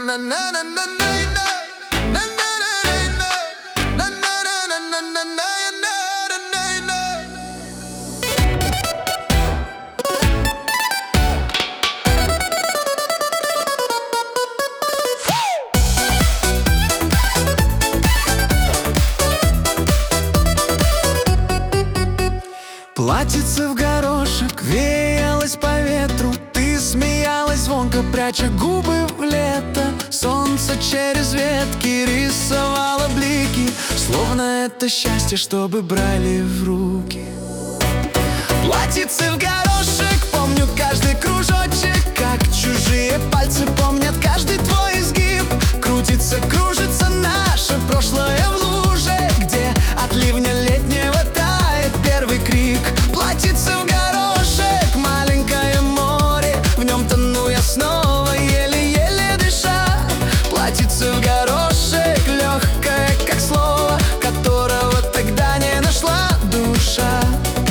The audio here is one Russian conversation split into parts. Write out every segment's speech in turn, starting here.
Платьице в горошек веялось по ветру. Ты смеялась звонко, пряча губы в лето. Солнце через ветки рисовало блики, словно это счастье, чтобы брали в руки. Платьице в горошек, помню каждый кружочек, как чужие пальцы помнят каждый твой изгиб. Крутится, кружится наше прошлое в луже, где от ливня летнего тает первый крик. Платьице в горошек, маленькое море, в нем тону я снова, еле-еле дыша. Платьице в горошек, легкое, как слово, которого тогда не нашла душа.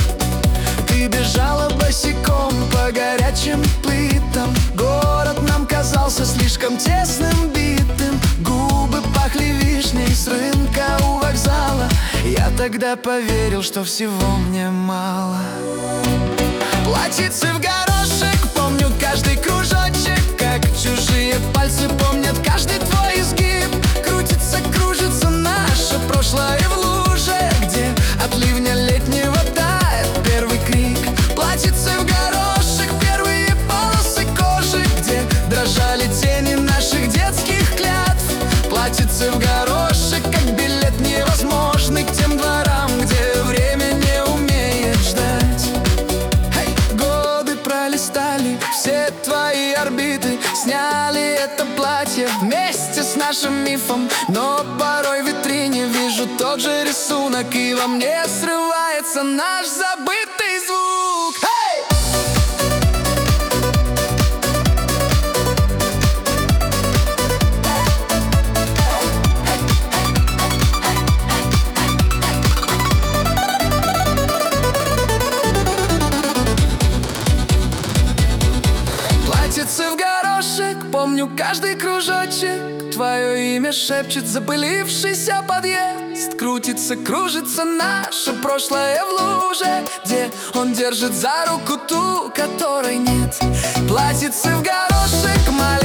Ты бежала босиком по горячим плитам, город нам казался слишком тесным, битым. Губы пахли вишней с рынка у вокзала. Я тогда поверил, что всего мне мало. Платьице в горошек, помню каждый кружочек, как чужие пальцы помнят каждый твой изгиб. Крутится, кружится наше прошлое в луже, где от ливня летнего тает первый крик. Платьице в горошек, первые полосы кожи, где дрожали тени наших детских клятв. Платьице в горошек, как билет невозможный к тем дворам, где время не умеет ждать. Годы пролистали все твои орбиты, сняли это платье вместе с нашим мифом. Но порой в витрине вижу тот же рисунок, и во мне срывается наш забытый звук. Платьице в горошек, помню каждый кружочек, твое имя шепчет запылившийся подъезд. Крутится, кружится наше прошлое в луже, где он держит за руку ту, которой нет. Платьице в горошек,